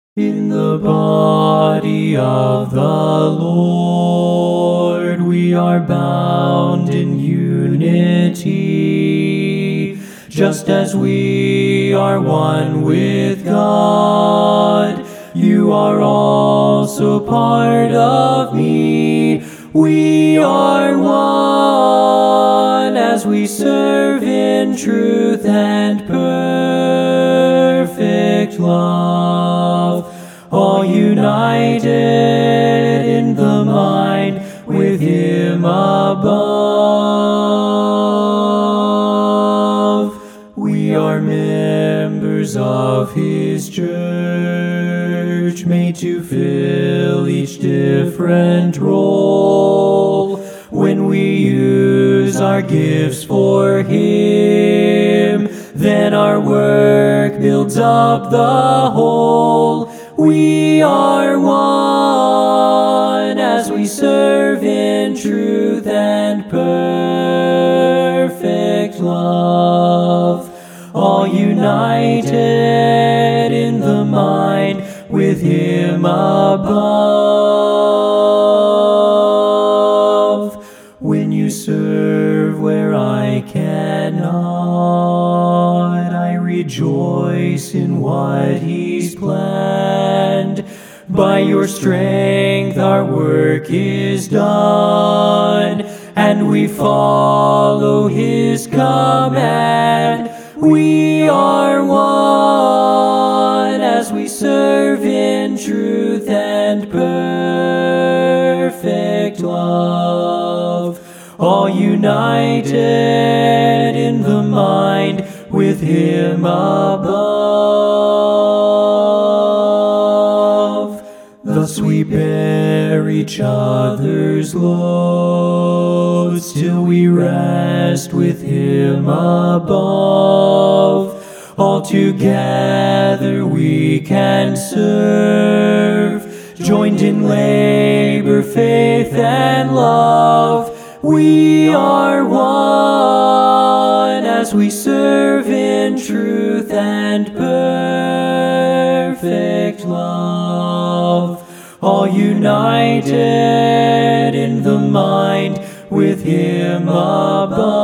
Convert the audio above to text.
In the body of the Lord, we are bound in unity, just as we are one with God. You are also part of me. We are one as we serve in truth and perfect love, all united in the mind with Him above. We are members of His church, made to fill each different role. When we use our gifts for Him, then our work builds up the whole. We are one as we serve in truth and perfect love, all united in the mind with Him above. When you serve where I cannot, I rejoice in what He's planned. By your strength our work is done, and we follow His command. We are one as we serve in truth and perfect love, all united in the mind with Him above. Thus we bear each other's loads till we rest with Him above. All together we can serve, joined in labor, faith, and love. We are one as we serve in truth and perfect love, all united in the mind with Him above.